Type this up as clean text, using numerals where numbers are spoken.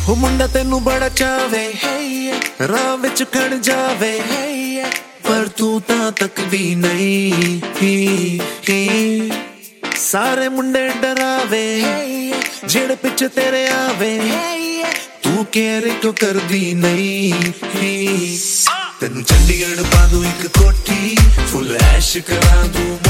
ਉਹ ਮੁੰਡਾ ਤੈਨੂੰ ਬੜਾ ਚਾਵੇ, ਰਾਹ ਵਿੱਚ ਖੜ ਜਾਵੇ, ਪਰ ਤੂੰ ਤਾਂ ਤੱਕਦੀ ਨਹੀਂ। ਸਾਰੇ ਮੁੰਡੇ ਡਰਾਵੇ ਜਿਹੜੇ ਪਿੱਛੇ ਤੇਰੇ ਆਵੇ, ਤੂੰ ਕੇਅਰ ਕਿਉਂ ਕਰਦੀ ਨਹੀਂ। ਤੈਨੂੰ ਚੰਡੀਗੜ੍ਹ ਪਾ ਦੂੰ ਇੱਕ ਕੋਠੀ, ਫੁੱਲ ਐਸ਼ ਕਰਾਂ ਦੂੰ